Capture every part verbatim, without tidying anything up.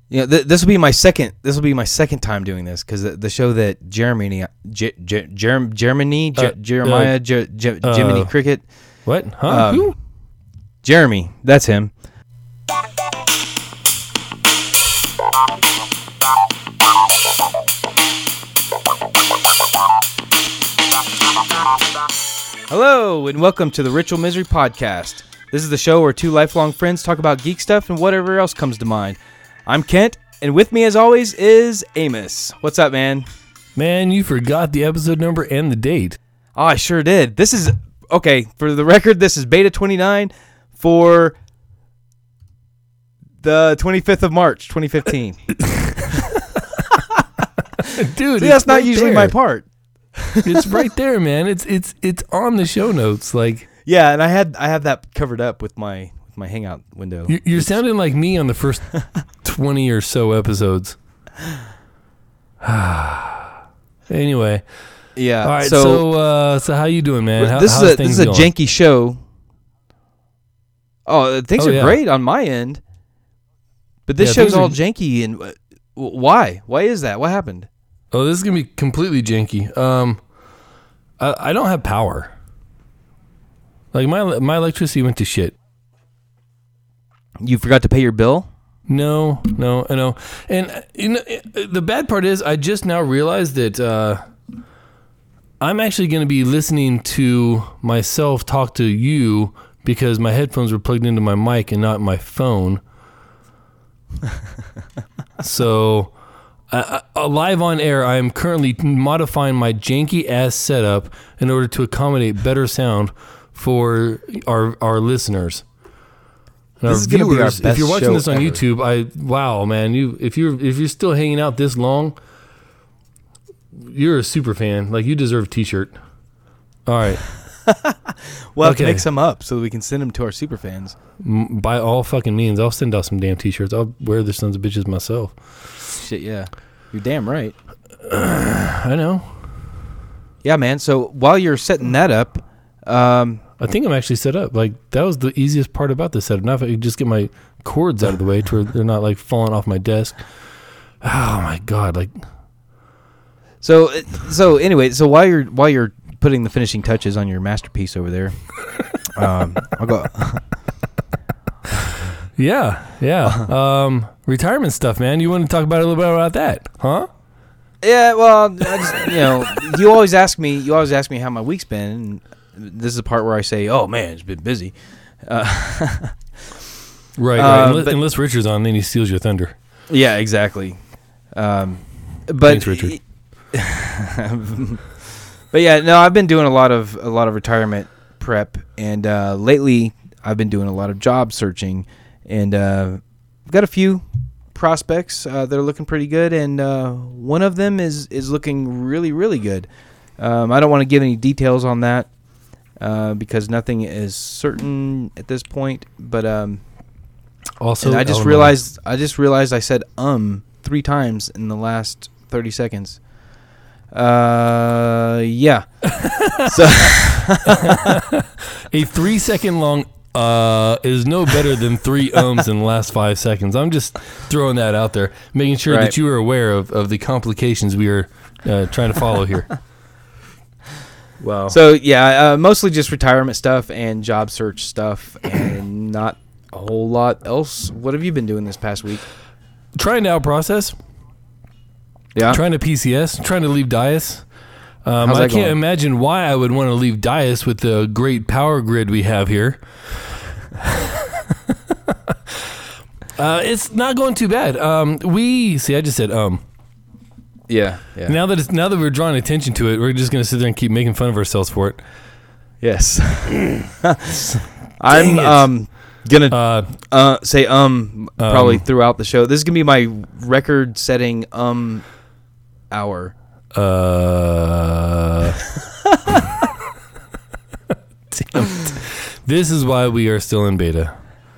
Yeah, th- this will be my second. This will be my second time doing this because the, the show that Jeremy, J- J- Jer- Germany, J- Uh, Jeremiah, uh, J- J- uh, Jiminy Cricket, What? Huh? Um, Who? Jeremy. That's him. Hello and welcome to the Ritual Misery Podcast. This is the show where two lifelong friends talk about geek stuff and whatever else comes to mind. I'm Kent, and with me as always is Amos. What's up, man? Man, you forgot the episode number and the date. Oh, I sure did. This is, okay, for the record, this is Beta twenty-nine for the twenty-fifth of March, twenty fifteen. Dude, See, that's not right usually there. my part. It's right there, man. It's it's it's on the show notes. Like Yeah, and I had I have that covered up with my with my Hangout window. you- you're sounding like me on the first twenty or so episodes. Anyway, Yeah. all right. so, So uh, so how you doing, man? How, this how's is a things this is a going? janky show. Oh, things Oh, are yeah. great on my end, but this Yeah, show's things are- all janky. And uh, w- why? Why is that? What happened? Oh, this is gonna be completely janky. Um, I, I don't have power. Like my my electricity went to shit. You forgot to pay your bill? No, no, I know. And uh, you know, uh, the bad part is, I just now realized that uh, I'm actually going to be listening to myself talk to you because my headphones were plugged into my mic and not my phone. So, uh, uh, live on air, I am currently modifying my janky ass setup in order to accommodate better sound for our our listeners. And This our is gonna be our viewers, if best you're watching show this on ever. YouTube, I wow, man, you if you're if you're still hanging out this long, you're a super fan. Like, you deserve a t-shirt. All right, We'll have to Okay. make some up so that we can send them to our super fans. M- by all fucking means, I'll send out some damn t-shirts. I'll wear the sons of bitches myself. Shit, yeah. You're damn right. I know. Yeah, man. So while you're setting that up, um, I think I'm actually set up. Like, that was the easiest part about this setup. Now if I could just get my cords out of the way to where they're not like falling off my desk. Oh my god! Like, so so anyway, so while you're while you're putting the finishing touches on your masterpiece over there, um, I'll go. yeah, yeah. Um, retirement stuff, man. You want to talk about a little bit about that, huh? Yeah, well, I just, you know, you always ask me. You always ask me how my week's been. And this is the part where I say, "Oh man, it's been busy." Uh, Right. Uh, right. Unless, but- unless Richard's on, then he steals your thunder. yeah, exactly. Um, but Thanks, Richard. but yeah, no, I've been doing a lot of a lot of retirement prep, and uh, lately I've been doing a lot of job searching, and uh, I've got a few prospects uh, that are looking pretty good, and uh, one of them is is looking really really good. Um, I don't want to give any details on that uh, because nothing is certain at this point. But um, Also, and I just Alimony. realized I just realized I said um three times in the last thirty seconds. Uh, yeah. So a three second long uh is no better than three ums in the last five seconds. I'm just throwing that out there, making sure Right. that you are aware of, of the complications we are uh, trying to follow here. Wow. so yeah, uh, mostly just retirement stuff and job search stuff, and not a whole lot else. What have you been doing this past week? Trying to out process. Yeah. Trying to P C S, trying to leave Dias. Um, How's I that can't going? imagine why I would want to leave Dias with the great power grid we have here. uh, it's not going too bad. Um, we see. I just said um. Yeah. Yeah. Now that it's now that we're drawing attention to it, we're just going to sit there and keep making fun of ourselves for it. Yes. I'm it. um gonna Uh, uh say um, probably Um. throughout the show. This is gonna be my record-setting um hour. uh. Damn it. This is why we are still in beta.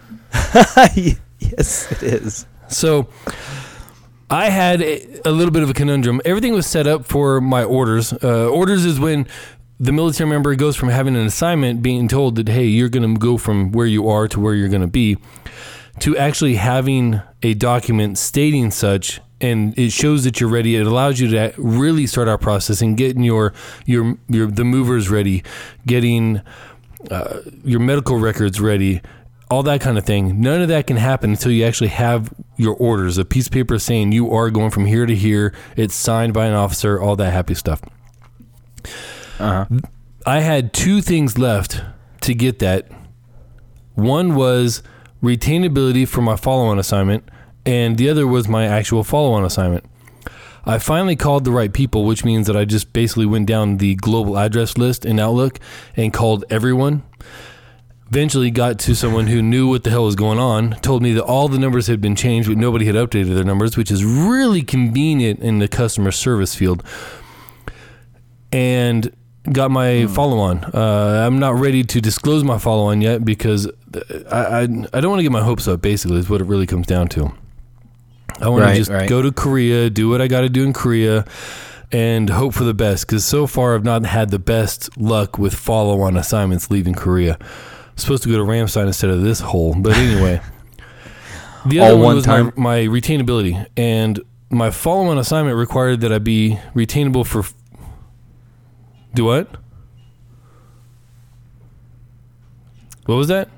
Yes, it is. So I had a, a little bit of a conundrum. Everything was set up for my orders. Uh, orders is when the military member goes from having an assignment, being told that, hey, you're going to go from where you are to where you're going to be, to actually having a document stating such, and it shows that you're ready. It allows you to really start our process and getting your your your the movers ready, getting uh, your medical records ready, all that kind of thing. None of that can happen until you actually have your orders, a piece of paper saying you are going from here to here. It's signed by an officer, all that happy stuff. Uh-huh. I had two things left to get that. One was retainability for my follow-on assignment, and the other was my actual follow-on assignment. I finally called the right people, which means that I just basically went down the global address list in Outlook and called everyone. Eventually got to someone who knew what the hell was going on, told me that all the numbers had been changed, but nobody had updated their numbers, which is really convenient in the customer service field. And got my mm. follow-on. Uh, I'm not ready to disclose my follow-on yet because I, I, I don't want to get my hopes up, basically, is what it really comes down to. I want right, to just right. go to Korea, do what I got to do in Korea, and hope for the best, because so far I've not had the best luck with follow-on assignments leaving Korea. I'm supposed to go to Ramstein instead of this hole, but anyway. The other All one one was time. My, my retainability, and my follow-on assignment required that I be retainable for... Do what? What was that?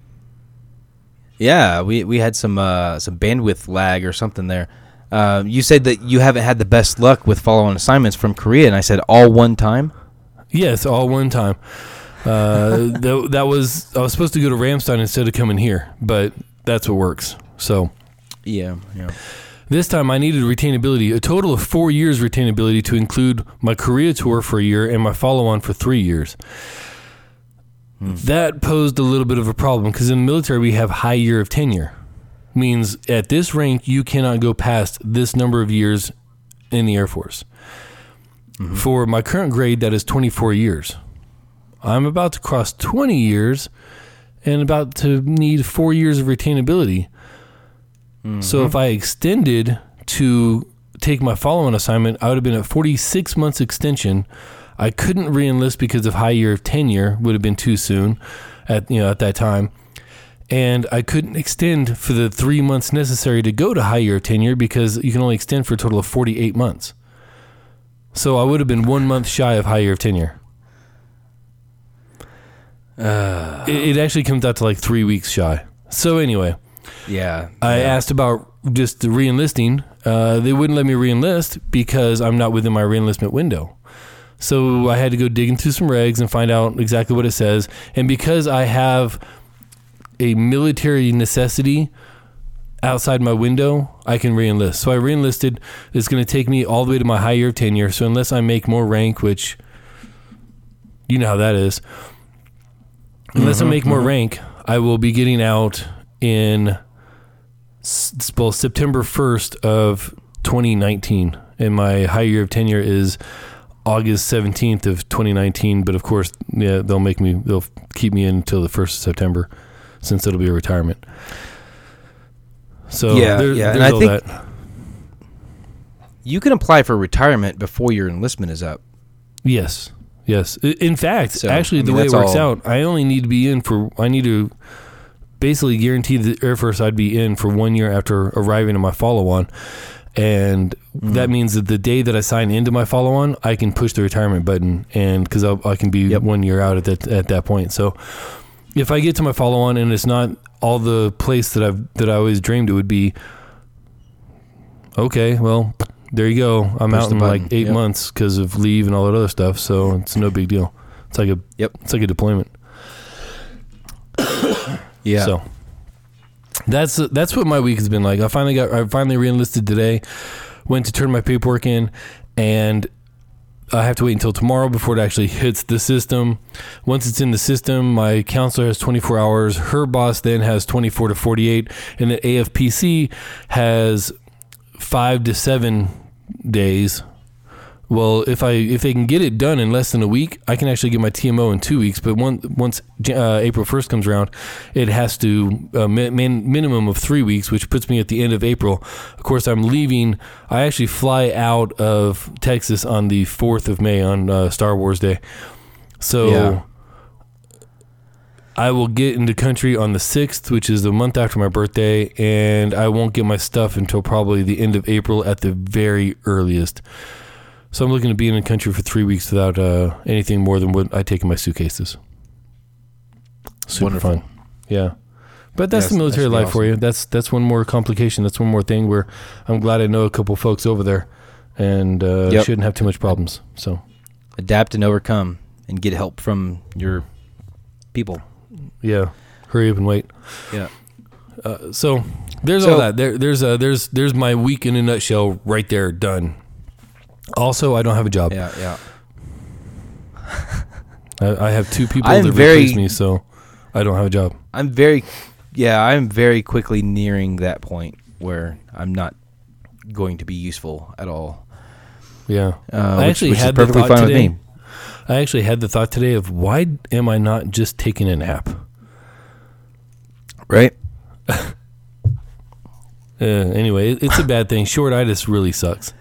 Yeah, we we had some uh, some bandwidth lag or something there. Uh, you said that you haven't had the best luck with follow-on assignments from Korea, and I said all one time? Yes, all one time. Uh, that, that was I was supposed to go to Ramstein instead of coming here, but that's what works. So, yeah, yeah. This time I needed retainability, a total of four years retainability to include my Korea tour for a year and my follow-on for three years. Hmm. That posed a little bit of a problem because in the military we have high year of tenure. Means at this rank you cannot go past this number of years in the Air Force. Mm-hmm. For my current grade, that is twenty-four years. I'm about to cross twenty years and about to need four years of retainability. Mm-hmm. So if I extended to take my follow-on assignment, I would have been at forty-six months extension. I couldn't re-enlist because of high year of tenure, would have been too soon at you know at that time. And I couldn't extend for the three months necessary to go to high year of tenure because you can only extend for a total of forty-eight months. So I would have been one month shy of high year of tenure. Uh, it, it actually comes out to like three weeks shy. So anyway... Yeah, I yeah. asked about just the re-enlisting. Uh, they wouldn't let me re-enlist because I'm not within my re-enlistment window. So I had to go digging through some regs and find out exactly what it says. And because I have a military necessity outside my window, I can re-enlist. So I re-enlisted. It's going to take me all the way to my high year of tenure. So unless I make more rank, which you know how that is, unless mm-hmm, I make more mm-hmm. rank, I will be getting out in well, September first of twenty nineteen, and my high year of tenure is August seventeenth of twenty nineteen. But of course, yeah, they'll make me, they'll keep me in until the first of September, since it'll be a retirement. So yeah, there, yeah. there's and I all think that. You can apply for retirement before your enlistment is up. Yes, yes. In fact, so, actually, I mean, the way it works all... out, I only need to be in for. I need to. Basically guarantee the Air Force I'd be in for one year after arriving in my follow-on. And mm. that means that the day that I sign into my follow-on, I can push the retirement button, and because I can be yep. one year out at that at that point. So if I get to my follow-on and it's not all the place that I've that I always dreamed it would be, okay, well, there you go. I'm push out in button. like eight yep. months because of leave and all that other stuff. So it's no big deal. It's like a yep. It's like a deployment. Yeah. So that's that's what my week has been like. I finally got I finally re-enlisted today. Went to turn my paperwork in, and I have to wait until tomorrow before it actually hits the system. Once it's in the system, my counselor has twenty-four hours. Her boss then has twenty-four to forty-eight, and the A F P C has five to seven days. Well, if I if they can get it done in less than a week, I can actually get my T M O in two weeks. But one, once uh, April first comes around, it has to uh, min- minimum of three weeks, which puts me at the end of April. Of course, I'm leaving. I actually fly out of Texas on the fourth of May on uh, Star Wars Day. So, yeah. I will get into country on the sixth, which is the month after my birthday, and I won't get my stuff until probably the end of April at the very earliest. So I'm looking to be in the country for three weeks without uh, anything more than what I take in my suitcases. Super Wonderful. fun. Yeah. But that's Yes, the military that should be life for awesome. you. That's that's one more complication. That's one more thing where I'm glad I know a couple folks over there and uh, Yep. shouldn't have too much problems. So Adapt and overcome and get help from your people. yeah, hurry up and wait. Yeah. Uh, so there's So- all that. There, there's uh, there's there's my week in a nutshell right there. Done. Also, I don't have a job. Yeah, yeah. I, I have two people I am that very- replace me, so I don't have a job. I'm very, yeah, I'm very quickly nearing that point where I'm not going to be useful at all. Yeah, Uh, I which- actually which is had the perfectly thought fine with today. me. I actually had the thought today of why am I not just taking a nap? Right? Uh, anyway, it, it's a bad thing. Short-itis really sucks.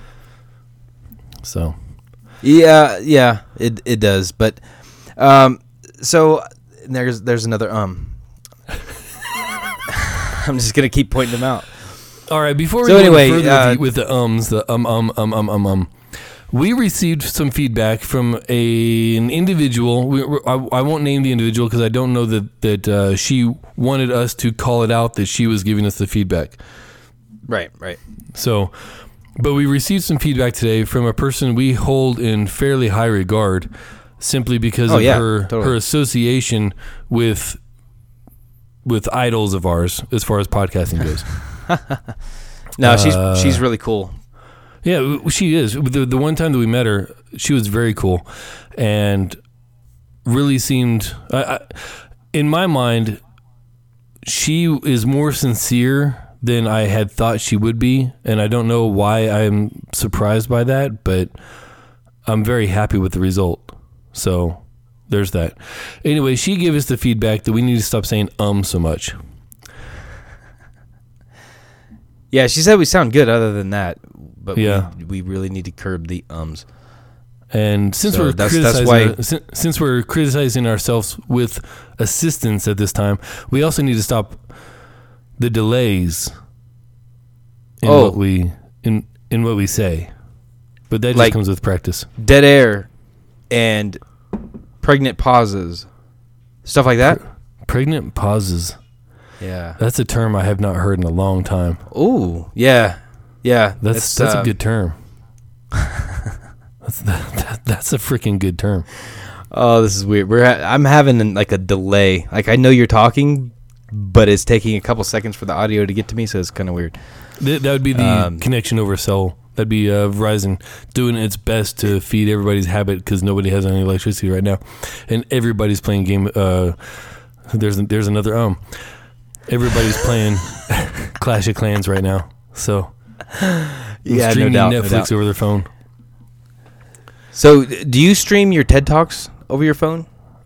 So Yeah, yeah, it it does. But um, so there's there's another um. I'm just gonna keep pointing them out. all right, before we So go anyway, any further uh, with, the, with the ums, the um um um um um um, we received some feedback from a an individual. We, we, I, I won't name the individual because I don't know that that uh, she wanted us to call it out that she was giving us the feedback. Right, right. So, but we received some feedback today from a person we hold in fairly high regard, simply because Oh, of yeah, her totally. her association with with idols of ours as far as podcasting goes. No, she's Uh, she's really cool. Yeah, w- she is. The the one time that we met her, she was very cool, and really seemed. I, I, in my mind, she is more sincere than I had thought she would be, and I don't know why I'm surprised by that, but I'm very happy with the result. So there's that. Anyway, she gave us the feedback that we need to stop saying um so much. Yeah, she said we sound good other than that, but Yeah. we, we really need to curb the ums. And since So we're that's- that's criticizing, why- sin- since we're criticizing ourselves with assistance at this time, we also need to stop the delays in Oh. what we in in what we say. But that just Like- comes with practice. Dead air and pregnant pauses, stuff like that. Pregnant pauses. Yeah. That's a term I have not heard in a long time. Ooh, yeah, yeah. That's it's, that's uh, a good term. that's that, that, that's a freaking good term. Oh, this is weird. We're ha- I'm having like a delay. Like I know you're talking, but it's taking a couple seconds for the audio to get to me, so it's kind of weird. Th- that would be the Um, connection over cell. That'd be uh, Verizon doing its best to feed everybody's habit because nobody has any electricity right now, and everybody's playing game. Uh, there's there's another um. Everybody's playing Clash of Clans right now, so Yeah, no streaming doubt, no Netflix doubt. over their phone. So, do you stream your TED Talks over your phone?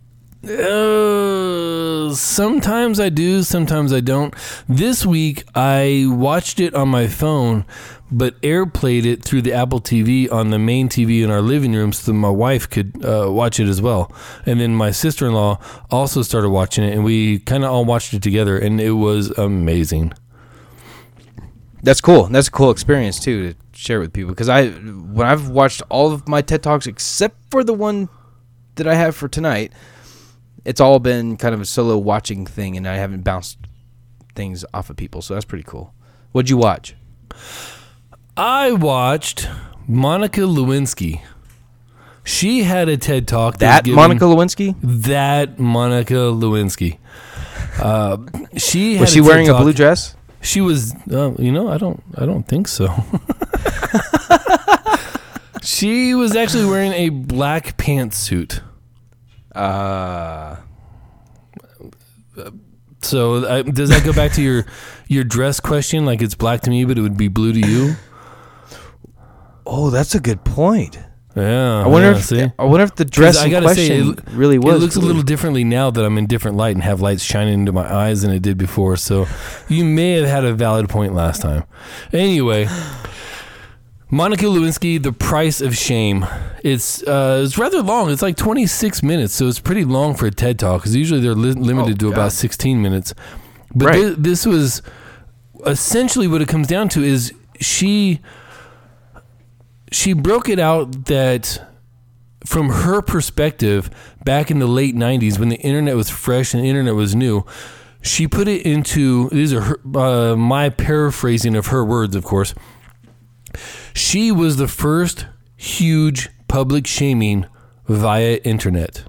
Uh, sometimes I do, sometimes I don't. This week I watched it on my phone, but AirPlayed it through the Apple T V on the main T V in our living room so that my wife could uh, watch it as well. And then my sister-in-law also started watching it, and we kind of all watched it together, and it was amazing. That's cool. That's a cool experience too to share with people. Because I, when I've watched all of my TED Talks except for the one that I have for tonight, it's all been kind of a solo watching thing, and I haven't bounced things off of people. So that's pretty cool. What'd you watch? I watched Monica Lewinsky. She had a TED Talk. That was given- Monica Lewinsky? That Monica Lewinsky. Uh, she had Was she a TED wearing a Talk. blue dress? She was, uh, you know, I don't, I don't think so. She was actually wearing a black pantsuit. Uh, So uh, does that go back to your your dress question? Like it's black to me, but it would be blue to you? oh, that's a good point. Yeah. I wonder yeah, if see? I wonder if the dress I in gotta say, question it- really was. It looks a blue. little differently now that I'm in different light and have lights shining into my eyes than it did before. So you may have had a valid point last time. Anyway, Monica Lewinsky, The Price of Shame. It's uh, it's rather long. It's like twenty-six minutes, so it's pretty long for a TED Talk, because usually they're li- limited oh, to God. about sixteen minutes. But right. th- this was essentially what it comes down to is she she broke it out that from her perspective, back in the late nineties, when the internet was fresh and the internet was new, she put it into, these are her, uh, my paraphrasing of her words, of course. She was the first huge public shaming via internet.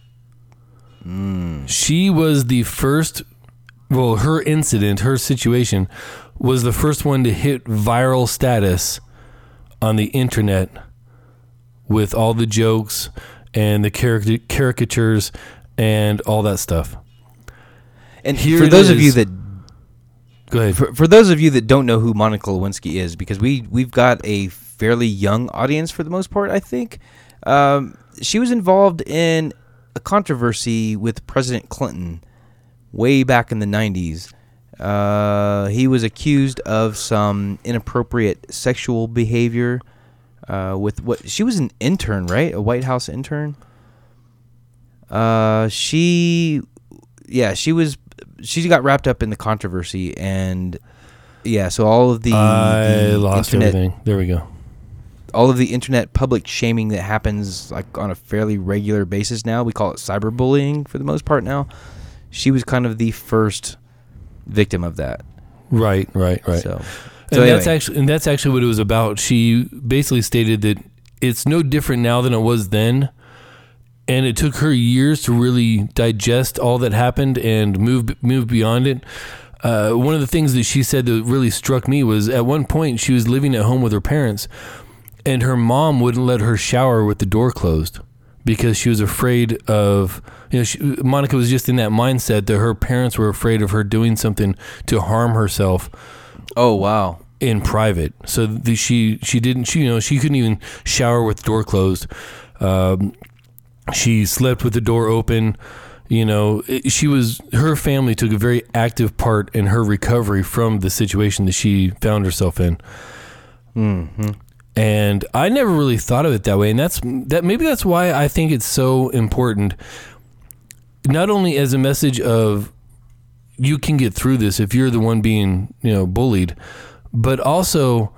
Mm. She was the first, well, her incident, her situation was the first one to hit viral status on the internet with all the jokes and the caric- caricatures and all that stuff. And here for those is. of you that Go ahead. For, for those of you that don't know who Monica Lewinsky is, because we, we've got a fairly young audience for the most part, I think. Um, she was involved in a controversy with President Clinton way back in the nineties. Uh, he was accused of some inappropriate sexual behavior uh, with what... She was an intern, right? A White House intern? Uh, she... Yeah, she was... She got wrapped up in the controversy, and yeah, so all of the I the lost internet, everything. There we go. All of the internet public shaming that happens like on a fairly regular basis now. We call it cyberbullying for the most part now. She was kind of the first victim of that. Right, right, right. So, and so that's anyway. actually and that's actually what it was about. She basically stated that it's no different now than it was then. And it took her years to really digest all that happened and move move beyond it. Uh, one of the things that she said that really struck me was at one point she was living at home with her parents, and her mom wouldn't let her shower with the door closed because she was afraid of, you know, she, Monica was just in that mindset that her parents were afraid of her doing something to harm herself. Oh, wow. In private. So the, she she didn't, she, you know, she couldn't even shower with the door closed. Um, She slept with the door open. You know, she was, her family took a very active part in her recovery from the situation that she found herself in. Mm-hmm. And I never really thought of it that way. And that's, that maybe that's why I think it's so important, not only as a message of you can get through this if you're the one being, you know, bullied, but also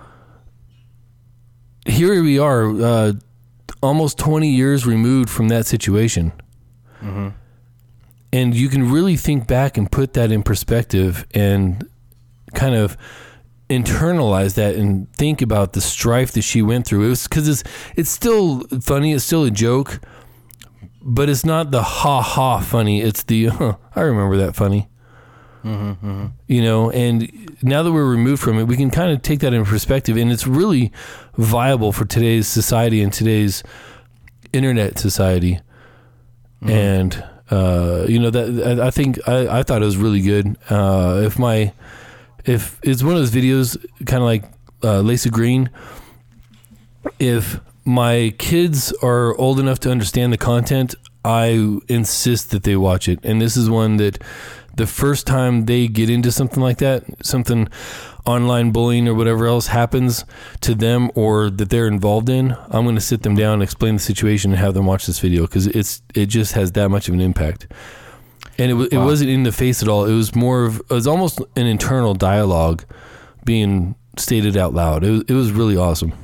here we are, uh, almost twenty years removed from that situation. Mm-hmm. And you can really think back and put that in perspective and kind of internalize that and think about the strife that she went through. It was because it's, it's still funny. It's still a joke, but it's not the ha ha funny. It's the, huh, I remember that funny. Mm-hmm, mm-hmm. You know, and now that we're removed from it, we can kind of take that in perspective, and it's really viable for today's society and today's internet society. Mm-hmm. And uh, you know, that I, I think I, I thought it was really good. Uh, if my if it's one of those videos, kind of like uh, Lacey Green, if my kids are old enough to understand the content, I insist that they watch it. And this is one that the first time they get into something like that, something online bullying or whatever else happens to them or that they're involved in, I'm going to sit them down and explain the situation and have them watch this video, because it's it just has that much of an impact. And it, it wow. wasn't in the face at all. It was more of, it was almost an internal dialogue being stated out loud. It was, it was really awesome.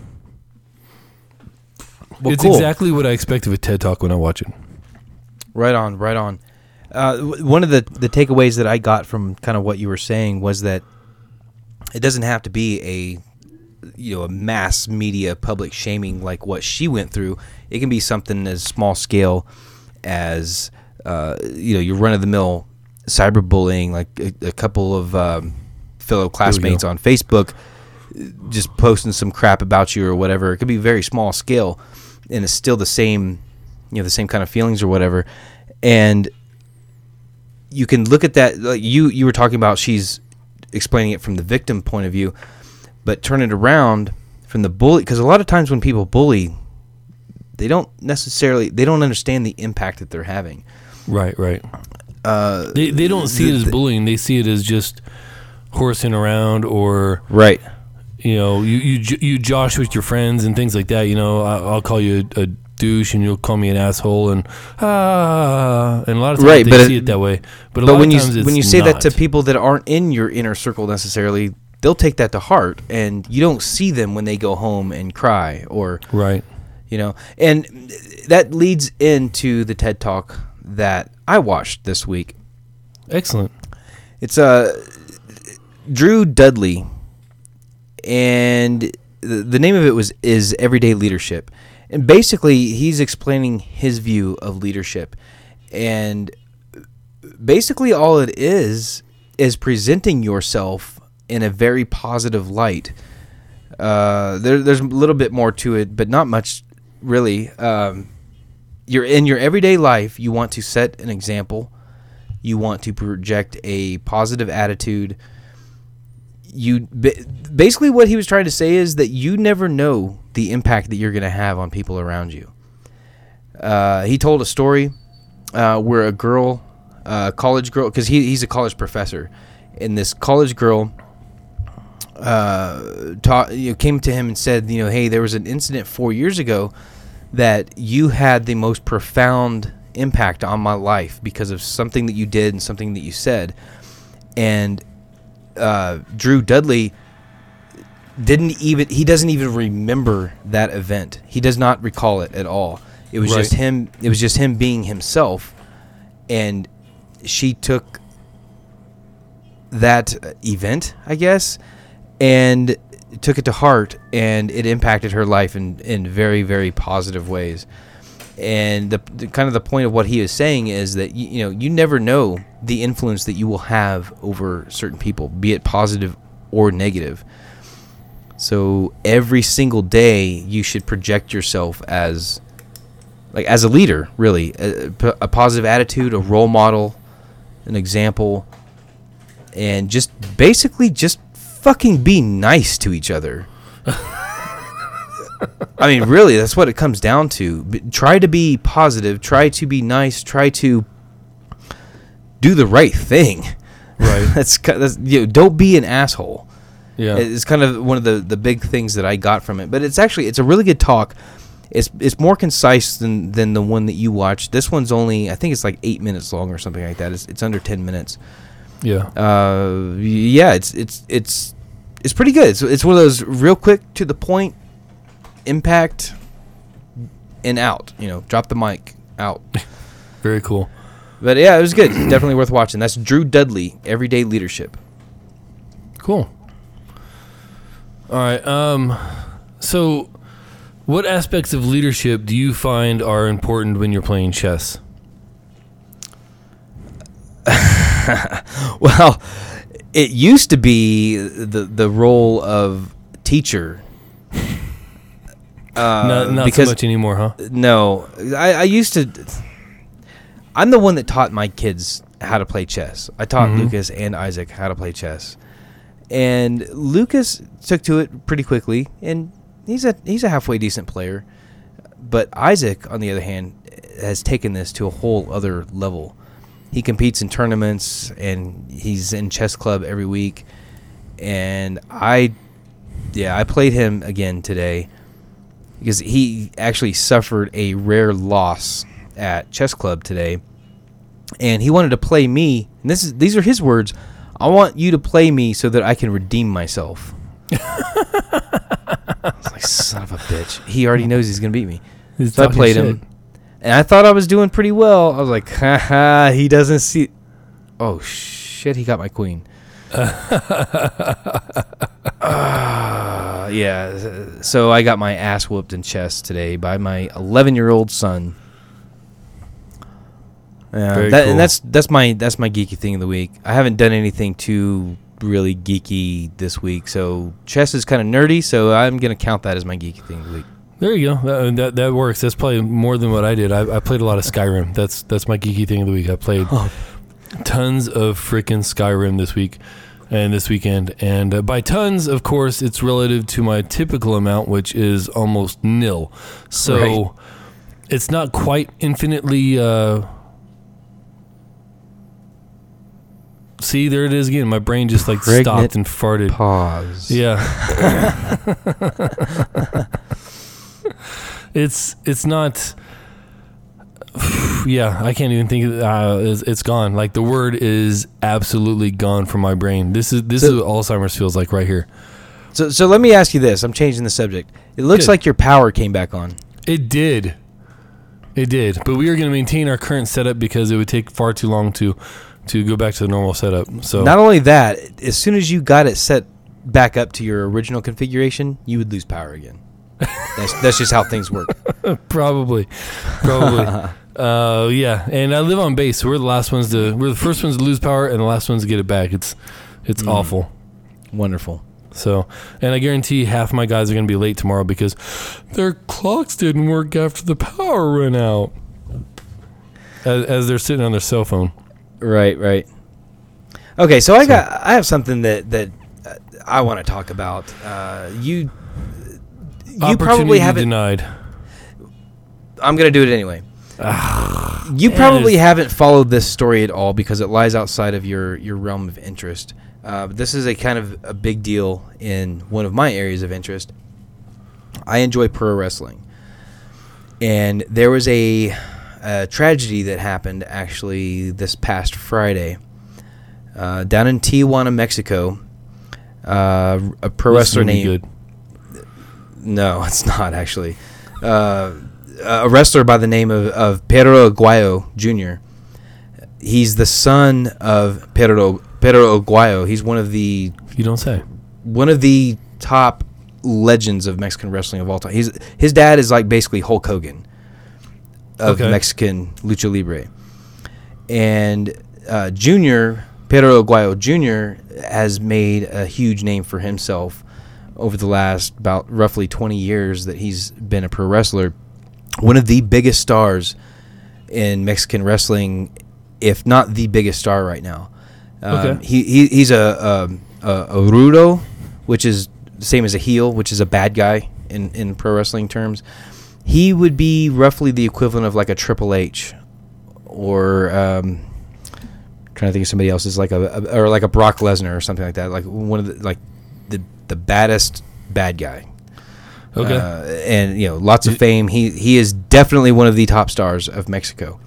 Well, it's cool. Exactly what I expect of a TED Talk when I watch it. Right on, right on. Uh, one of the, the takeaways that I got from kind of what you were saying was that it doesn't have to be a you know a mass media public shaming like what she went through. It can be something as small scale as uh, you know your run of the mill cyberbullying, like a, a couple of um, fellow classmates on Facebook just posting some crap about you or whatever. It could be very small scale, and it's still the same you know the same kind of feelings or whatever, and you can look at that, like you, you were talking about, she's explaining it from the victim point of view, but turn it around from the bully, because a lot of times when people bully, they don't necessarily, they don't understand the impact that they're having. Right, right. Uh, they they don't see the, it as bullying. They see it as just horsing around or right, you know, you you j- you josh with your friends and things like that. You know, I, I'll call you a, a douche and you'll call me an asshole, and ah, and a lot of times right, they but see it, it that way. But a but lot when of you times it's when you say not. that to people that aren't in your inner circle necessarily, they'll take that to heart, and you don't see them when they go home and cry, or right, you know, and that leads into the TED Talk that I watched this week. Excellent. It's uh, Drew Dudley, and the, the name of it was is Everyday Leadership, and basically he's explaining his view of leadership, and basically all it is is presenting yourself in a very positive light. Uh, there, there's a little bit more to it, but not much really. Um, you're in your everyday life. You want to set an example. You want to project a positive attitude. You basically what he was trying to say is that you never know the impact that you're going to have on people around you. Uh, he told a story uh, where a girl, a uh, college girl, because he, he's a college professor, and this college girl uh, taught, you know, came to him and said, you know, hey, there was an incident four years ago that you had the most profound impact on my life because of something that you did and something that you said. And uh, Drew Dudley didn't even, he doesn't even remember that event. He does not recall it at all. It was Right. just him, it was just him being himself. And she took that event, I guess, and took it to heart, and it impacted her life in, in very, very positive ways. And the, the kind of the point of what he is saying is that you, you know you never know the influence that you will have over certain people, be it positive or negative. So every single day you should project yourself as like as a leader, really, a, a positive attitude, a role model, an example, and just basically just fucking be nice to each other. I mean, really, that's what it comes down to. B- try to be positive. Try to be nice. Try to do the right thing. Right. that's, ki- that's you know, don't be an asshole. Yeah. It's kind of one of the, the big things that I got from it. But it's actually it's a really good talk. It's it's more concise than, than the one that you watched. This one's only, I think it's like eight minutes long or something like that. It's it's under ten minutes. Yeah. Uh, yeah, it's it's it's it's pretty good. It's it's one of those real quick to the point, impact, and out. You know, drop the mic, out. Very cool. But yeah, it was good. It's definitely worth watching. That's Drew Dudley, Everyday Leadership. Cool. All right. Um. So, what aspects of leadership do you find are important when you're playing chess? Well, it used to be the the role of teacher. Uh, not not because, so much anymore, huh? No, I, I used to. I'm the one that taught my kids how to play chess. I taught Mhm. Lucas and Isaac how to play chess, and Lucas took to it pretty quickly, and he's a he's a halfway decent player. But Isaac, on the other hand, has taken this to a whole other level. He competes in tournaments, and he's in chess club every week. And I, yeah, I played him again today because he actually suffered a rare loss at chess club today, and he wanted to play me. And this is these are his words. I want you to play me so that I can redeem myself. I was like, son of a bitch. He already knows he's gonna beat me. He's So I talking played shit. him. And I thought I was doing pretty well. I was like, haha, he doesn't see. Oh, shit, he got my queen. uh, yeah, so I got my ass whooped in chess today by my eleven-year-old son. Yeah, Very that, cool. and that's that's my that's my geeky thing of the week. I haven't done anything too really geeky this week, so chess is kind of nerdy. So I'm gonna count that as my geeky thing of the week. There you go. That, that that works. That's probably more than what I did. I, I played a lot of Skyrim. That's that's my geeky thing of the week. I played Oh. tons of freaking Skyrim this week and this weekend. And uh, by tons, of course, it's relative to my typical amount, which is almost nil. So Right. it's not quite infinitely. Uh, see, there it is again. My brain just like Pregnant stopped and farted. Pause. Yeah. it's it's not. Yeah, I can't even think of uh, it's, it's gone. Like the word is absolutely gone from my brain. This is this So- is what Alzheimer's feels like right here. So, so let me ask you this. I'm changing the subject. It looks Good. like your power came back on. It did. It did. But we are going to maintain our current setup because it would take far too long to to go back to the normal setup. So Not only that, as soon as you got it set back up to your original configuration, you would lose power again. That's, that's just how things work. probably, probably. uh, yeah. And I live on base, so we're the last ones to. We're the first ones to lose power and the last ones to get it back. It's it's Mm. awful. Wonderful. So, and I guarantee half my guys are going to be late tomorrow because their clocks didn't work after the power went out. As, as they're sitting on their cell phone. Right, right. Okay, so I got I have something that that uh, I want to talk about. Uh, you you probably Opportunity haven't. denied. I'm gonna do it anyway. Ah, You man, probably it's- haven't followed this story at all because it lies outside of your, your realm of interest. Uh, but this is a kind of a big deal in one of my areas of interest. I enjoy pro wrestling. And there was a, a tragedy that happened actually this past Friday. Uh, down in Tijuana, Mexico, uh, a pro This is wrestler gonna be named... good. No, it's not actually. Uh, a wrestler by the name of, of Pedro Aguayo Junior He's the son of Pedro Pedro Aguayo. He's one of the You don't say. one of the top legends of Mexican wrestling of all time. He's his dad is like basically Hulk Hogan of Okay. Mexican lucha libre, and uh, Junior Pedro Aguayo Junior has made a huge name for himself over the last about roughly twenty years that he's been a pro wrestler. One of the biggest stars in Mexican wrestling, if not the biggest star right now. Um, Okay. He, he he's a, a a a rudo, which is the same as a heel, which is a bad guy in, in pro wrestling terms. He would be roughly the equivalent of like a Triple H, or um, trying to think of somebody else is like a, a or like a Brock Lesnar or something like that. Like one of the like the the baddest bad guy. Okay. Uh, and you know, lots of fame. He he is definitely one of the top stars of Mexico.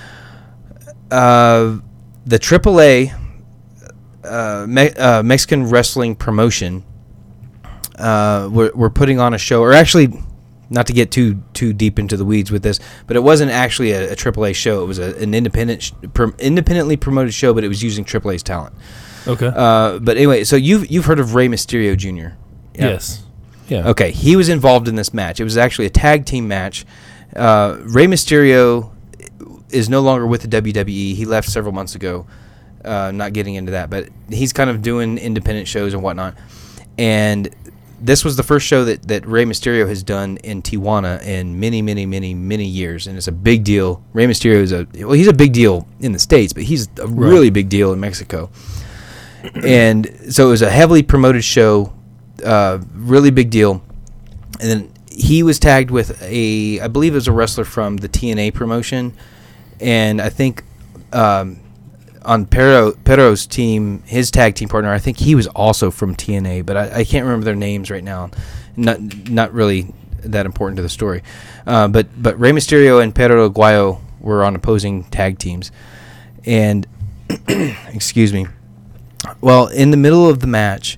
Uh, the Triple A uh, Me- uh, Mexican wrestling promotion. Uh, we're we're putting on a show, or actually, not to get too too deep into the weeds with this, but it wasn't actually a, a Triple A show. It was a, an independent, sh- pr- independently promoted show, but it was using Triple A's talent. okay. Uh, but anyway, so you've you've heard of Rey Mysterio Junior Yeah. Yes. Yeah. Okay, he was involved in this match. It was actually a tag team match. Uh, Rey Mysterio is no longer with the W W E. He left several months ago. Uh, not getting into that, but he's kind of doing independent shows and whatnot. And this was the first show that, that Rey Mysterio has done in Tijuana in many, many, many, many years, and it's a big deal. Rey Mysterio is a well, he's a big deal in the States, but he's a Right. really big deal in Mexico. And so it was a heavily promoted show, uh, really big deal. And then he was tagged with a, I believe it was a wrestler from the T N A promotion, and I think um, on Pedro, Pedro's team, his tag team partner, I think he was also from T N A, but I, I can't remember their names right now. Not not really that important to the story. Uh, but but Rey Mysterio and Pedro Aguayo were on opposing tag teams, and excuse me. Well, in the middle of the match,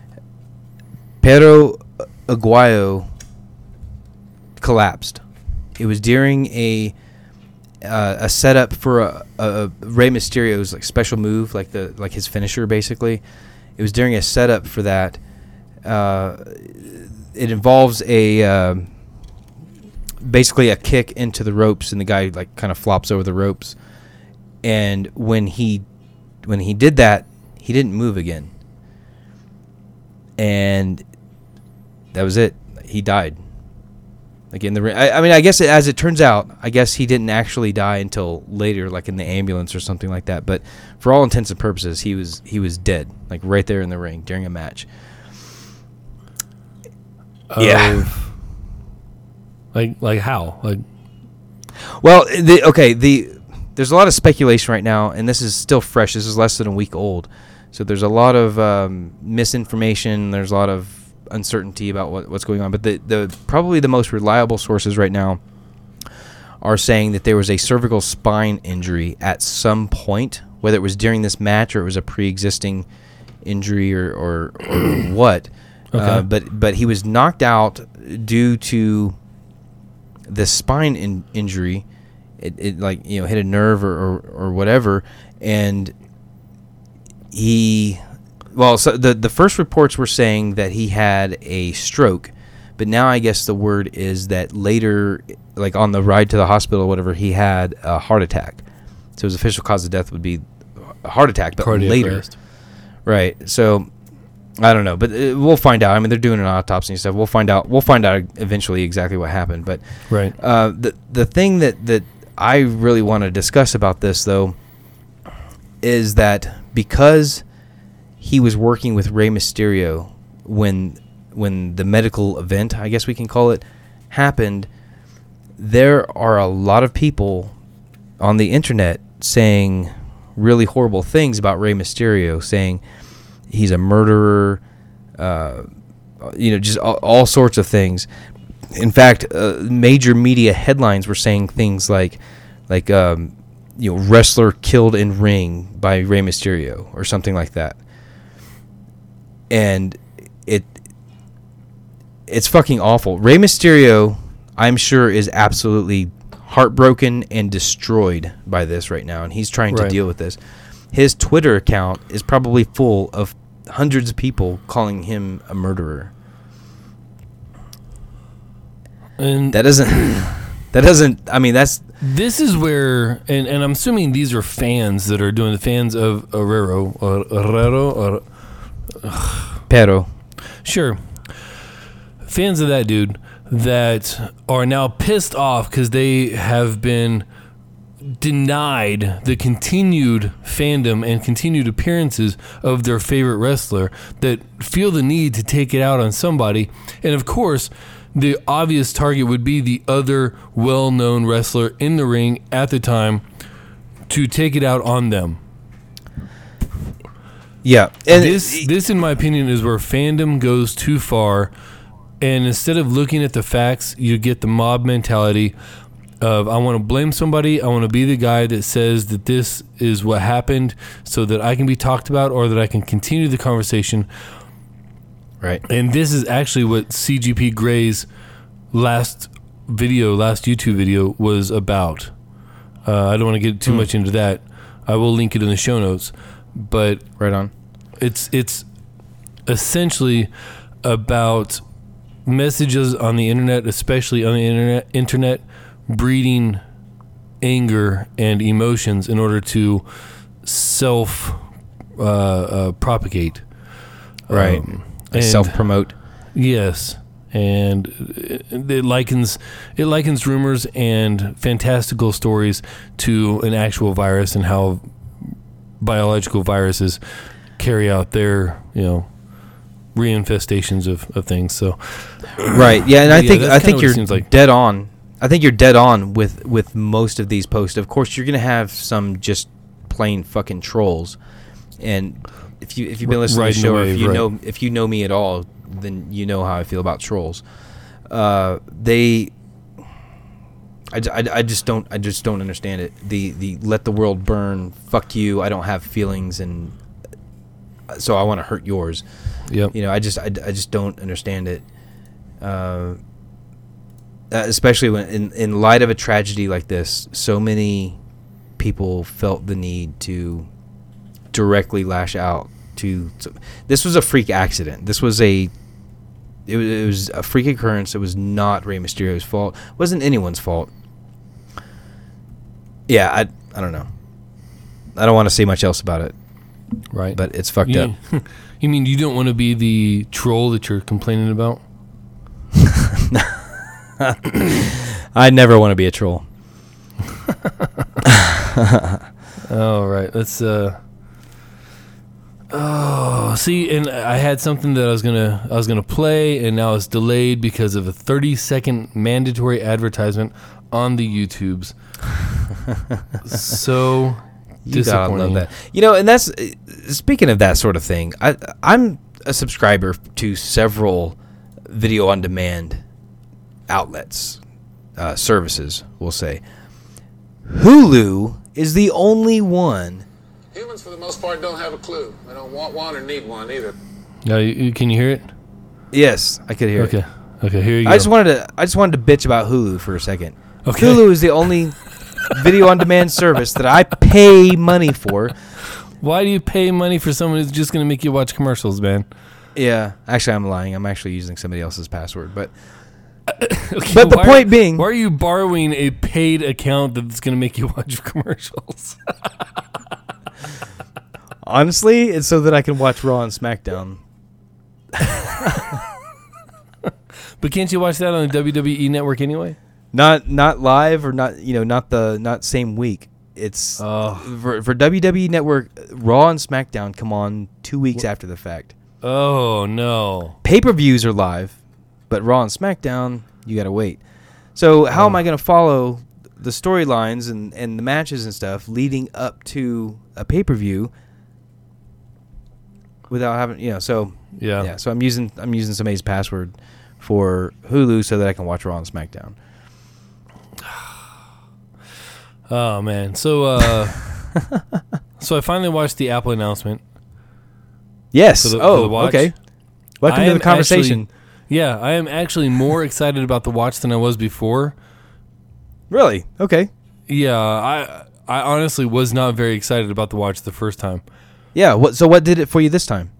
Pedro Aguayo collapsed. It was during a uh, a setup for a, a Rey Mysterio's like special move, like the like his finisher, basically. It was during a setup for that. Uh, it involves a uh, basically a kick into the ropes, and the guy like kind of flops over the ropes. And when he when he did that, he didn't move again, and that was it. He died. Like in the ring. I, I mean, I guess it, as it turns out, I guess he didn't actually die until later, like in the ambulance or something like that. But for all intents and purposes, he was he was dead, like right there in the ring during a match. Of, Yeah. Like like how? Like Well, the okay the there's a lot of speculation right now, and this is still fresh. This is less than a week old, so there's a lot of um, misinformation. There's a lot of uncertainty about what, what's going on. But the the probably the most reliable sources right now are saying that there was a cervical spine injury at some point, whether it was during this match or it was a pre-existing injury or or, or what. Okay. Uh, but but he was knocked out due to the spine in, injury. It, it like you know hit a nerve or, or, or whatever, and he well so the the first reports were saying that he had a stroke, but now I guess the word is that later, like on the ride to the hospital or whatever, he had a heart attack. So his official cause of death would be a heart attack, but Cardiac later, arrest. right? So. I don't know, but uh, we'll find out. I mean, they're doing an autopsy and stuff. We'll find out. We'll find out eventually exactly what happened. But Right. uh, the the thing that, that I really want to discuss about this, though, is that because he was working with Rey Mysterio when when the medical event, I guess we can call it, happened, there are a lot of people on the internet saying really horrible things about Rey Mysterio, saying he's a murderer, uh, you know, just all, all sorts of things. In fact, uh, major media headlines were saying things like, like um, you know, wrestler killed in ring by Rey Mysterio or something like that. And it, it's fucking awful. Rey Mysterio, I'm sure, is absolutely heartbroken and destroyed by this right now, and he's trying Right. to deal with this. His Twitter account is probably full of hundreds of people calling him a murderer. And That doesn't. That doesn't. I mean, that's this is where, and, and I'm assuming these are fans that are doing the fans of Herrero or Herrero or pero. sure, fans of that dude that are now pissed off because they have been denied the continued fandom and continued appearances of their favorite wrestler, that feel the need to take it out on somebody. And of course, the obvious target would be the other well-known wrestler in the ring at the time to take it out on them. Yeah, and This, this, in my opinion, is where fandom goes too far. And instead of looking at the facts, you get the mob mentality of, I want to blame somebody. I want to be the guy that says that this is what happened so that I can be talked about or that I can continue the conversation. right. And this is actually what C G P Gray's last video, last YouTube video was about. Uh, I don't want to get too Mm. much into that. I will link it in the show notes. But Right on. it's it's essentially about messages on the internet, especially on the internet, internet breeding anger and emotions in order to self uh, uh, propagate. Right. Um, and- Self promote. Yes, and it likens it likens rumors and fantastical stories to an actual virus and how biological viruses carry out their, you know, reinfestations of, of things. So Right. Yeah, and I Yeah, think that's I kinda think what it you're seems like. dead on. I think you're dead on with with most of these posts. Of course, you're gonna have some just plain fucking trolls, and if you if you've been listening to the Riding the show, or if wave, you right. know if you know me at all, then you know how I feel about trolls. Uh, they, I, I, I just don't I just don't understand it. The the let the world burn. Fuck you. I don't have feelings, and so I want to hurt yours. yep. You know, I just I, I just don't understand it. Uh, uh, especially when in, in light of a tragedy like this, so many people felt the need to directly lash out to, to this was a freak accident. This was a it was, it was a freak occurrence. It was not Rey Mysterio's fault. It wasn't anyone's fault. Yeah, I I don't know. I don't want to say much else about it, Right. but it's fucked you, up. you mean you don't want to be the troll that you're complaining about? I never want to be a troll. All right. Let's uh Oh, see, and I had something that I was gonna I was gonna play, and now it's delayed because of a thirty second mandatory advertisement on the YouTubes. So you gotta love that. You know, and that's speaking of that sort of thing. I I'm a subscriber to several video on demand outlets, uh, services. We'll say Hulu is the only one. Humans, for the most part, don't have a clue. They don't want one or need one either. No, you, you, can you hear it? Yes, I could hear okay. it. Okay, okay, here you go. I just wanted to. I just wanted to bitch about Hulu for a second. Okay. Hulu is the only video on demand service that I pay money for. Why do you pay money for someone who's just going to make you watch commercials, man? Yeah, actually, I'm lying. I'm actually using somebody else's password, but. Okay, but the why point are, being, why are you borrowing a paid account that's going to make you watch commercials? Honestly, it's so that I can watch Raw and SmackDown. But can't you watch that on the W W E network anyway? Not not live or not, you know, not the not same week. It's oh. for, for W W E network. Raw and SmackDown come on two weeks what? after the fact. Oh no! Pay-per-views are live, but Raw and SmackDown you gotta wait. So how oh. am I gonna follow the storylines and, and the matches and stuff leading up to a pay-per-view without having, you know? So yeah, yeah. So I'm using I'm using somebody's password for Hulu so that I can watch Raw and SmackDown. Oh man, so uh, so I finally watched the Apple announcement. Yes. For the, oh, for the watch. Okay. Welcome I to the conversation. Actually, yeah, I am actually more excited about the watch than I was before. Really? Okay. Yeah, I I honestly was not very excited about the watch the first time. Yeah. What? So what did it for you this time?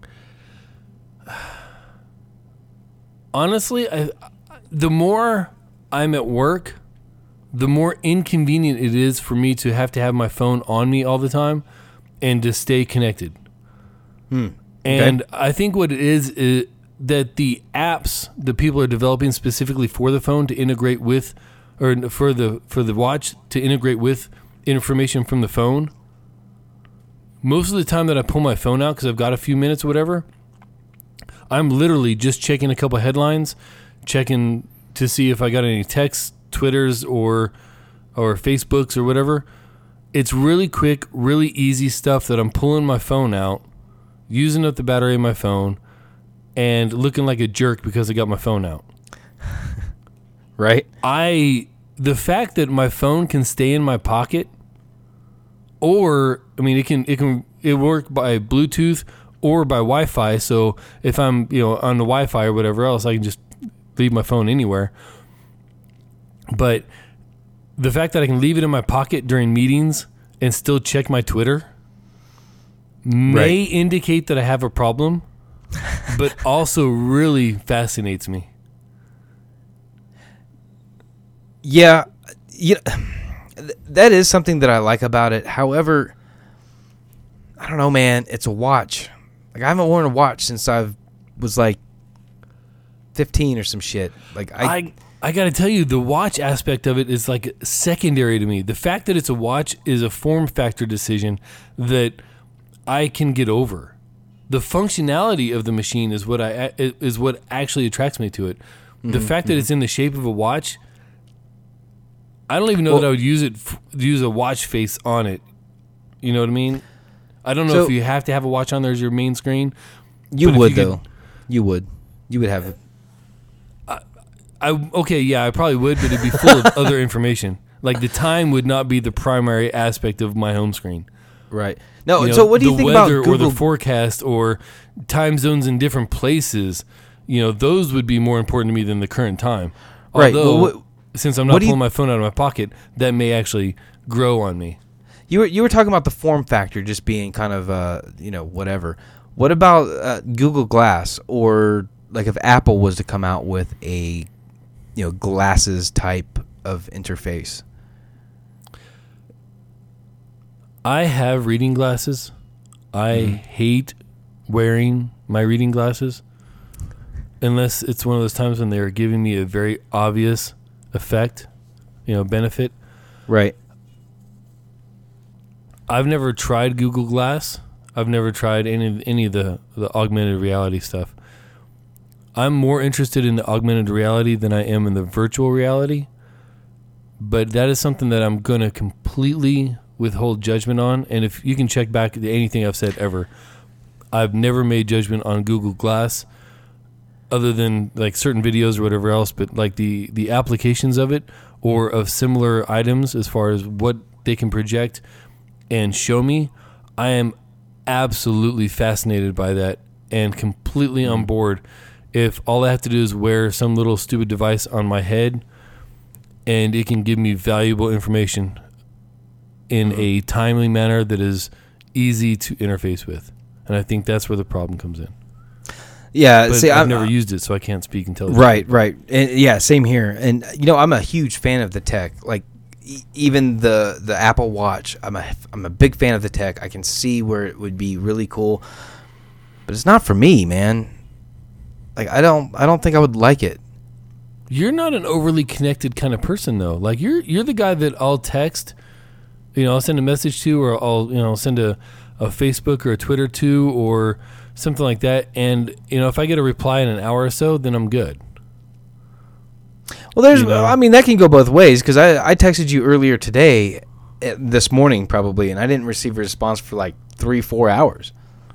Honestly, I, the more I'm at work, the more inconvenient it is for me to have to have my phone on me all the time and to stay connected. Hmm. And okay. I think what it is is that the apps that people are developing specifically for the phone to integrate with, or for the for the watch to integrate with information from the phone. Most of the time that I pull my phone out because I've got a few minutes or whatever, I'm literally just checking a couple headlines, checking to see if I got any texts, Twitters, or or Facebooks or whatever. It's really quick, really easy stuff that I'm pulling my phone out, using up the battery of my phone, and looking like a jerk because I got my phone out. Right? I the fact that my phone can stay in my pocket, or I mean, it can it can it work by Bluetooth or by Wi-Fi. So if I'm you know on the Wi-Fi or whatever else, I can just leave my phone anywhere. But the fact that I can leave it in my pocket during meetings and still check my Twitter may right. indicate that I have a problem, but also really fascinates me. Yeah, you know, that is something that I like about it. However, I don't know, man. It's a watch. Like I haven't worn a watch since I was like fifteen or some shit. Like I, I, I got to tell you, the watch aspect of it is like secondary to me. The fact that it's a watch is a form factor decision that I can get over. The functionality of the machine is what I is what actually attracts me to it. Mm-hmm, the fact that mm-hmm. it's in the shape of a watch, I don't even know well, that I would use it use a watch face on it. You know what I mean? I don't know so, if you have to have a watch on there as your main screen. You would you though. Could, you would. You would have it. I, I okay, yeah, I probably would, but it'd be full of other information. Like the time would not be the primary aspect of my home screen. Right. No, you know, so what do you the think about weather Google? Or the forecast or time zones in different places? You know, those would be more important to me than the current time. Right. Although, well, what, since I'm not pulling you, my phone out of my pocket, that may actually grow on me. You were you were talking about the form factor just being kind of uh you know whatever. What about uh, Google Glass, or like if Apple was to come out with a you know glasses type of interface? I have reading glasses. I mm. hate wearing my reading glasses unless it's one of those times when they're giving me a very obvious effect, you know, benefit. Right. I've never tried Google Glass. I've never tried any any of the the augmented reality stuff. I'm more interested in the augmented reality than I am in the virtual reality. But that is something that I'm going to completely withhold judgment on. And if you can check back to anything I've said ever, I've never made judgment on Google Glass other than like certain videos or whatever else. But like the, the applications of it or of similar items as far as what they can project and show me, I am absolutely fascinated by that and completely on board. If all I have to do is wear some little stupid device on my head and it can give me valuable information in a timely manner that is easy to interface with. And I think that's where the problem comes in. Yeah, but see, I've I'm, never used it, so I can't speak intelligently. Right, right. And yeah, same here. And, you know, I'm a huge fan of the tech. Like, e- even the, the Apple Watch, I'm a, I'm a big fan of the tech. I can see where it would be really cool. But it's not for me, man. Like, I don't I don't think I would like it. You're not an overly connected kind of person, though. Like, you're you're the guy that I'll text, you know, I'll send a message to, or I'll, you know, send a, a Facebook or a Twitter to, or something like that. And, you know, if I get a reply in an hour or so, then I'm good. Well, there's, You know? I mean, that can go both ways, because I, I texted you earlier today, uh, this morning probably, and I didn't receive a response for like three, four hours.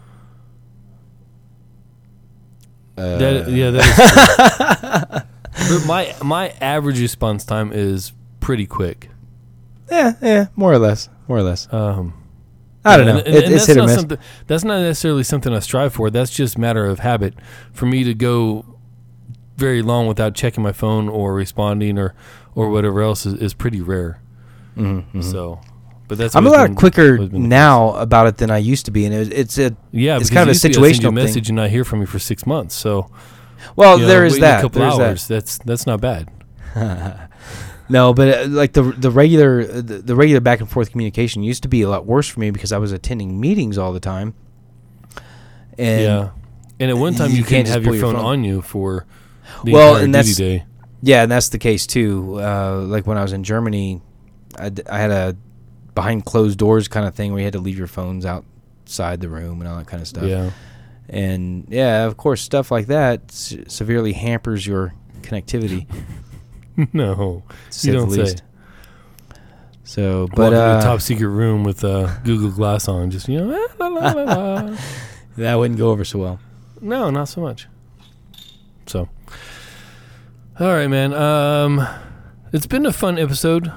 Uh, That, yeah, that is true. But my my average response time is pretty quick. yeah, yeah, more or less, more or less. Um, I don't know. And, and, it, and it's that's hit or not miss. something. That's not necessarily something I strive for. That's just a matter of habit. For me to go very long without checking my phone or responding or, or whatever else is, is pretty rare. Mm-hmm. So, but that's I'm a always lot been- quicker always been the now about it than I used to be, and it, it's a Yeah, it's because kind of a you used to be able to send you situational a thing. message and not hear from you for six months. So, Well, you know, there is waiting that. A couple There's hours. That's that's not bad. that. No, but uh, like the the regular uh, the, the regular back and forth communication used to be a lot worse for me because I was attending meetings all the time. And yeah, and at one time you you, can't couldn't just have your pull your phone, phone. on you for the Well, entire and duty that's- day. yeah, and that's the case too. Uh, like when I was in Germany, I, d- I had a behind closed doors kind of thing where you had to leave your phones outside the room and all that kind of stuff. Yeah, And yeah, of course, stuff like that se- severely hampers your connectivity. no, to say you the don't least. say. So, But but Walk into uh, a top secret room with uh, Google Glass on, just you know, eh, la, la, la, la. that wouldn't go over so well. No, not so much. So, all right, man. Um, it's been a fun episode.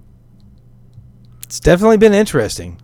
It's definitely been interesting.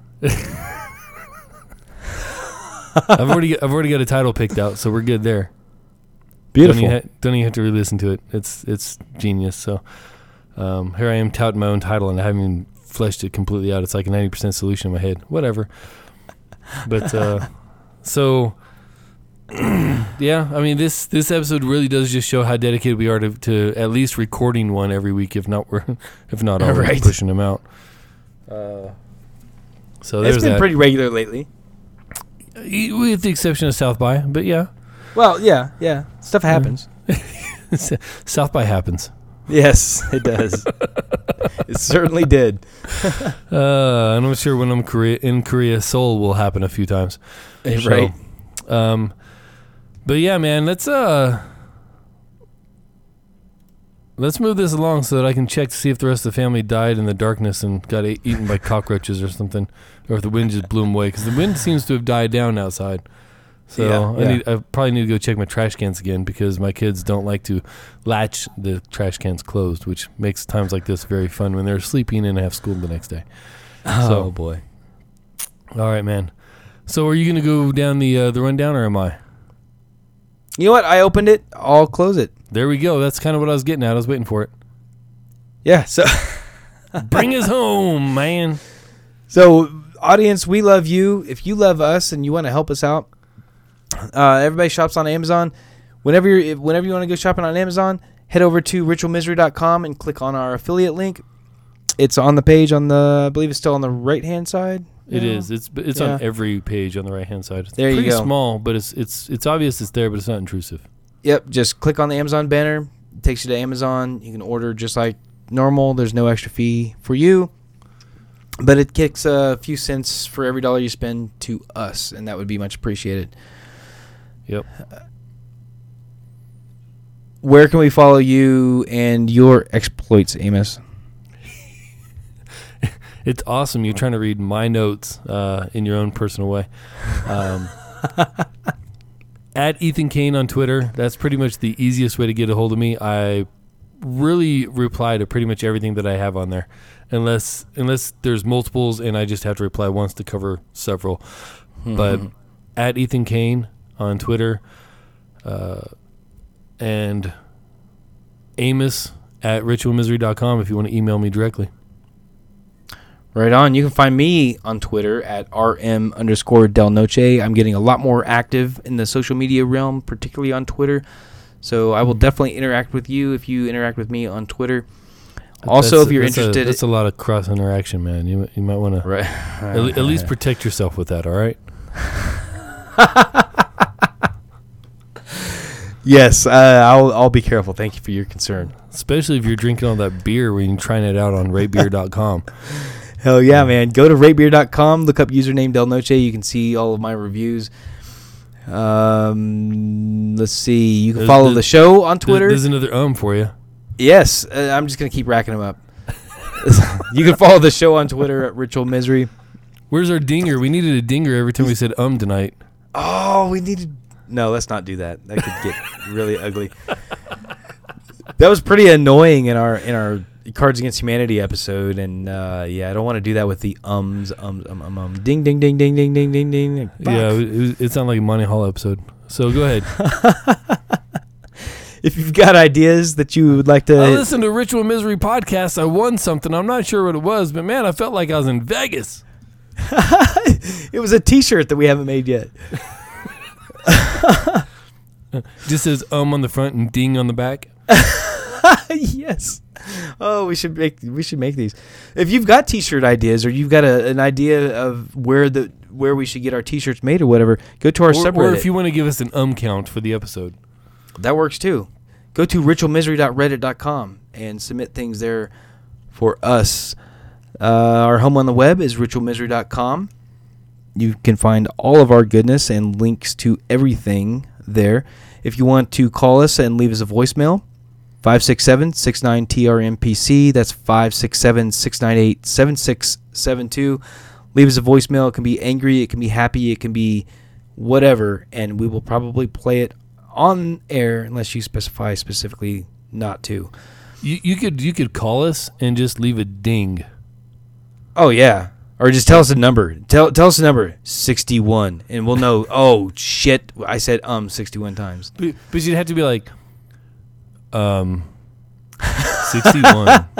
I've already I've already got a title picked out, so we're good there. Beautiful. Don't even, ha- don't even have to re-listen to it. It's it's genius. So um, here I am touting my own title, and I haven't even fleshed it completely out. It's like a ninety percent solution in my head. Whatever. But uh, so yeah, I mean this this episode really does just show how dedicated we are to, to at least recording one every week, if not we're if not already Right. pushing them out. Uh, so there's It's been that. pretty regular lately. With the exception of South by, but yeah, Well, yeah, yeah. Stuff happens. South by happens. Yes, it does. It certainly did. Uh, and I'm sure when I'm Korea, in Korea, Seoul will happen a few times. So, Right. um, but yeah, man, let's uh, let's move this along so that I can check to see if the rest of the family died in the darkness and got a- eaten by cockroaches or something, or if the wind just blew them away. Because the wind seems to have died down outside. So Yeah, I yeah. need, I probably need to go check my trash cans again because my kids don't like to latch the trash cans closed, which makes times like this very fun when they're sleeping and I have school the next day. Oh So- boy. All right, man. So are you going to go down the uh, the rundown, or am I? You know what? I opened it. I'll close it. There we go. That's kind of what I was getting at. I was waiting for it. Yeah. So, Bring us home, man. so audience, we love you. If you love us and you want to help us out, uh, everybody shops on Amazon. Whenever you're, whenever you want to go shopping on Amazon, head over to ritual misery dot com and click on our affiliate link. It's on the page on the, I believe it's still on the right hand side. It Yeah. is. It's it's Yeah. on every page on the right hand side. It's There you pretty go. small, but it's it's it's obvious it's there, but it's not intrusive. Yep, just click on the Amazon banner. It takes you to Amazon. You can order just like normal. There's no extra fee for you. but it kicks a few cents for every dollar you spend to us, and that would be much appreciated. Yep. Where can we follow you and your exploits, Amos? It's awesome. You're trying to read my notes uh, in your own personal way. Um, at Ethan Kane on Twitter. That's pretty much the easiest way to get a hold of me. I really reply to pretty much everything that I have on there, unless unless there's multiples and I just have to reply once to cover several. Mm-hmm. But at Ethan Kane on Twitter, uh, and Amos at ritual misery dot com if you want to email me directly. Right on. You can find me on Twitter at rm underscore del noche. I'm getting a lot more active in the social media realm, particularly on Twitter. So I will definitely interact with you if you interact with me on Twitter. Also, that's if you're a, that's interested... A, that's a lot of cross interaction, man. You you might want to right. at, at least protect yourself with that, all right? Yes, uh, I'll I'll be careful. Thank you for your concern. Especially if you're drinking all that beer when you're trying it out on rate beer dot com. Hell yeah, man. Go to rate beer dot com, look up username Del Noche. You can see all of my reviews. Um, let's see. You can there's, follow there's, the show on Twitter. There's, there's another um for you. Yes. Uh, I'm just going to keep racking them up. You can follow the show on Twitter at Ritual Misery. Where's our dinger? We needed a dinger every time we said um tonight. Oh, we needed... No, let's not do that. That could get really ugly. That was pretty annoying in our in our Cards Against Humanity episode, and uh, yeah, I don't want to do that with the ums, ums, um, um, um, ding, ding, ding, ding, ding, ding, ding, ding. Fuck. Yeah, it, was, it sounded like a Monty Hall episode. So go ahead. If you've got ideas that you would like to... I listened to Ritual Misery podcast. I won something. I'm not sure what it was, but man, I felt like I was in Vegas. It was a T-shirt that we haven't made yet. Just says um on the front and ding on the back. Yes. Oh, we should make we should make these. If you've got T-shirt ideas or you've got a, an idea of where the where we should get our T-shirts made or whatever, go to our or, subreddit. Or if you want to give us an um count for the episode, that works too. Go to ritual misery dot reddit dot com and submit things there for us. Uh, our home on the web is ritual misery dot com. You can find all of our goodness and links to everything there. If you want to call us and leave us a voicemail, five six seven, six nine, T R M P C. That's five six seven, six nine eight, seven six seven two. Leave us a voicemail. It can be angry. It can be happy. It can be whatever. And we will probably play it on air unless you specify specifically not to. You, you could you could call us and just leave a ding. Oh, yeah. Or just tell us a number. Tell tell us a number, sixty-one, and we'll know, oh, shit, I said um sixty-one times. But, but you'd have to be like, um, sixty-one.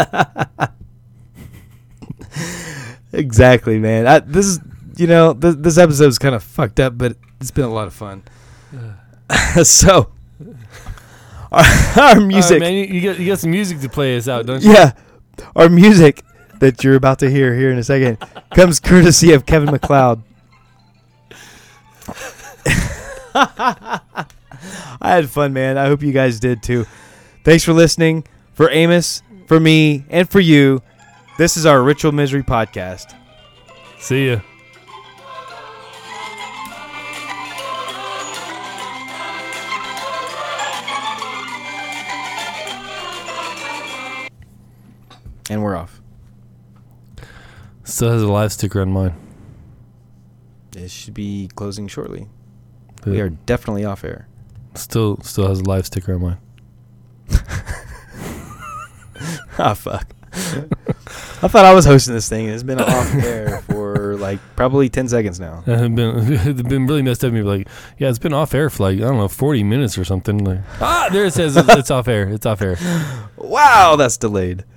Exactly, man. I, this is, you know, th- this episode is kind of fucked up, but it's been a lot of fun. So, our, our music. All right, man, you, you, got, you got some music to play us out, don't you? Yeah. Our music that you're about to hear here in a second comes courtesy of Kevin MacLeod. I had fun, man. I hope you guys did too. Thanks for listening. For Amos, for me, and for you, this is our Ritual Misery podcast. See ya. And we're off. Still has a live sticker on mine. It should be closing shortly. Yeah. We are definitely off air. Still, still has a live sticker on mine. Ah, fuck. I thought I was hosting this thing. It's been off air for like probably ten seconds now. It's been, it's been really messed up. Me like, yeah, it's been off air for like I don't know, forty minutes or something. Like, ah, there it says it's, it's off air. It's off air. Wow, that's delayed.